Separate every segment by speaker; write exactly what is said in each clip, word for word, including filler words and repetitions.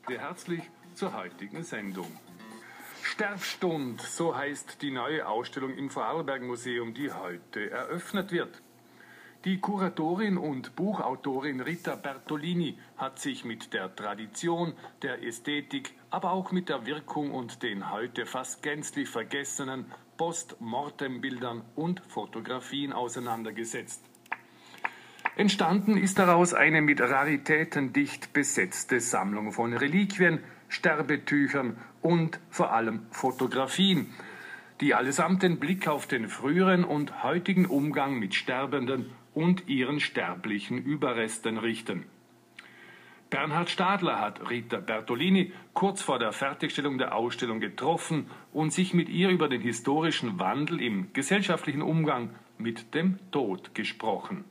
Speaker 1: begrüße herzlich zur heutigen Sendung. Sterbstund, so heißt die neue Ausstellung im Vorarlberg-Museum, die heute eröffnet wird. Die Kuratorin und Buchautorin Rita Bertolini hat sich mit der Tradition, der Ästhetik, aber auch mit der Wirkung und den heute fast gänzlich vergessenen Post-Mortem-Bildern und Fotografien auseinandergesetzt. Entstanden ist daraus eine mit Raritäten dicht besetzte Sammlung von Reliquien, Sterbetüchern und vor allem Fotografien, die allesamt den Blick auf den früheren und heutigen Umgang mit Sterbenden und ihren sterblichen Überresten richten. Bernhard Stadler hat Rita Bertolini kurz vor der Fertigstellung der Ausstellung getroffen und sich mit ihr über den historischen Wandel im gesellschaftlichen Umgang mit dem Tod gesprochen.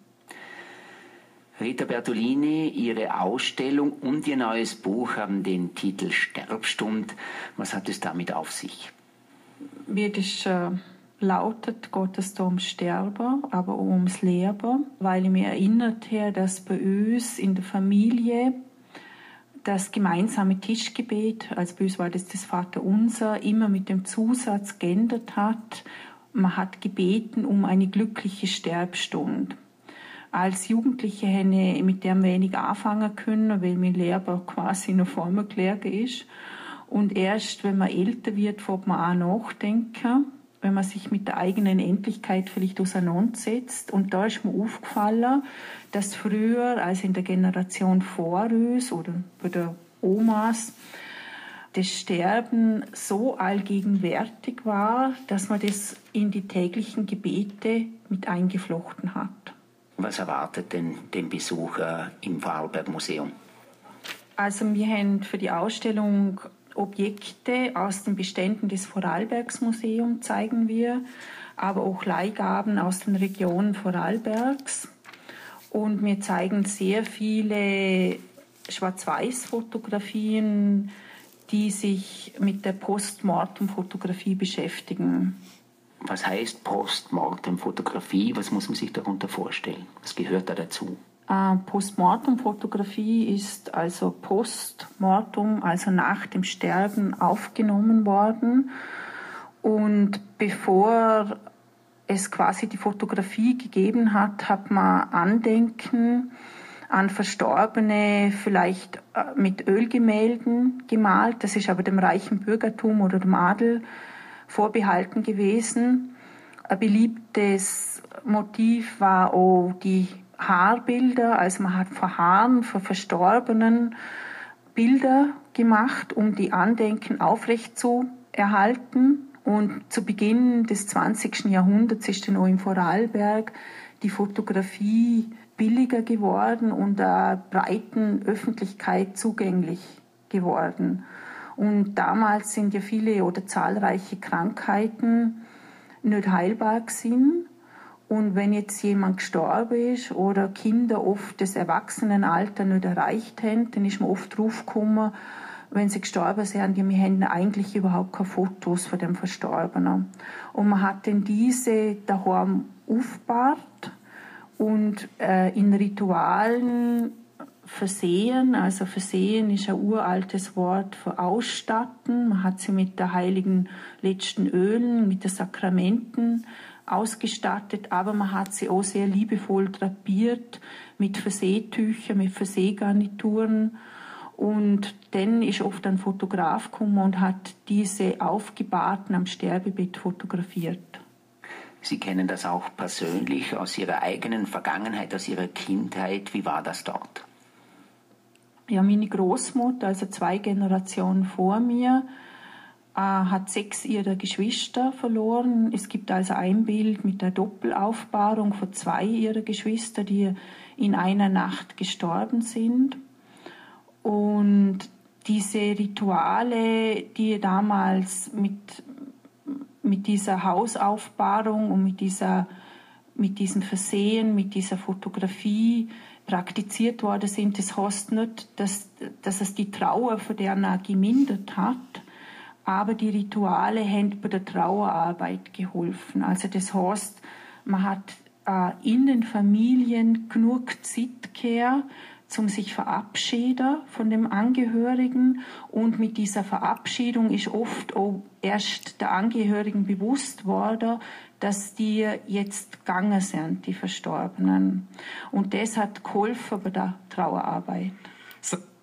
Speaker 2: Rita Bertolini, Ihre Ausstellung und Ihr neues Buch haben den Titel Sterbstund. Was hat es damit auf sich?
Speaker 3: Wie das äh, lautet, geht es da ums Sterben, aber auch ums Leben, weil ich mich erinnert habe, dass bei uns in der Familie das gemeinsame Tischgebet, also bei uns war das das Vaterunser, immer mit dem Zusatz geändert hat. Man hat gebeten um eine glückliche Sterbstunde. Als Jugendliche hätte ich mit dem wenig anfangen können, weil mein Lehrer quasi noch vor mir gelehrt ist. Und erst, wenn man älter wird, fängt man auch nachdenken, wenn man sich mit der eigenen Endlichkeit vielleicht auseinandersetzt. Und da ist mir aufgefallen, dass früher, als in der Generation vor uns oder bei der Omas, das Sterben so allgegenwärtig war, dass man das in die täglichen Gebete mit eingeflochten hat.
Speaker 2: Was erwartet denn den Besucher im Vorarlberg-Museum?
Speaker 3: Also wir haben für die Ausstellung Objekte aus den Beständen des Vorarlbergs-Museums zeigen wir, aber auch Leihgaben aus den Regionen Vorarlbergs. Und wir zeigen sehr viele Schwarz-Weiß-Fotografien, die sich mit der Postmortem-Fotografie beschäftigen.
Speaker 2: Was heißt Postmortem-Fotografie? Was muss man sich darunter vorstellen? Was gehört da dazu?
Speaker 3: Äh, Postmortem-Fotografie ist also Postmortem, also nach dem Sterben aufgenommen worden. Und bevor es quasi die Fotografie gegeben hat, hat man Andenken an Verstorbene vielleicht mit Ölgemälden gemalt. Das ist aber dem reichen Bürgertum oder dem Adel vorbehalten gewesen. Ein beliebtes Motiv war auch die Haarbilder, also man hat von Haaren, von Verstorbenen Bilder gemacht, um die Andenken aufrecht zu erhalten. Und zu Beginn des zwanzigsten Jahrhunderts ist dann auch im Vorarlberg die Fotografie billiger geworden und der breiten Öffentlichkeit zugänglich geworden. Und damals sind ja viele oder zahlreiche Krankheiten nicht heilbar gewesen. Und wenn jetzt jemand gestorben ist oder Kinder oft das Erwachsenenalter nicht erreicht haben, dann ist man oft draufgekommen, wenn sie gestorben sind, ja, wir haben eigentlich überhaupt keine Fotos von dem Verstorbenen. Und man hat dann diese daheim aufgebahrt und äh, in Ritualen versehen, also versehen ist ein uraltes Wort für ausstatten. Man hat sie mit der heiligen letzten Ölen, mit den Sakramenten ausgestattet, aber man hat sie auch sehr liebevoll drapiert mit Versehtüchern, mit Versehgarnituren. Und dann ist oft ein Fotograf gekommen und hat diese Aufgebahrten am Sterbebett fotografiert.
Speaker 2: Sie kennen das auch persönlich aus Ihrer eigenen Vergangenheit, aus Ihrer Kindheit. Wie war das dort?
Speaker 3: Ja, meine Großmutter, also zwei Generationen vor mir, äh, hat sechs ihrer Geschwister verloren. Es gibt also ein Bild mit der Doppelaufbahrung von zwei ihrer Geschwister, die in einer Nacht gestorben sind. Und diese Rituale, die damals mit, mit dieser Hausaufbahrung und mit, dieser, mit diesem Versehen, mit dieser Fotografie praktiziert worden sind, das heißt nicht, dass, dass es die Trauer von der gemindert hat, aber die Rituale haben bei der Trauerarbeit geholfen. Also das heißt, man hat äh, in den Familien genug Zeit gehabt, zum sich verabschieden von dem Angehörigen, und mit dieser Verabschiedung ist oft auch erst der Angehörigen bewusst worden, dass die jetzt gegangen sind, die Verstorbenen. Und das hat geholfen bei der Trauerarbeit.
Speaker 1: So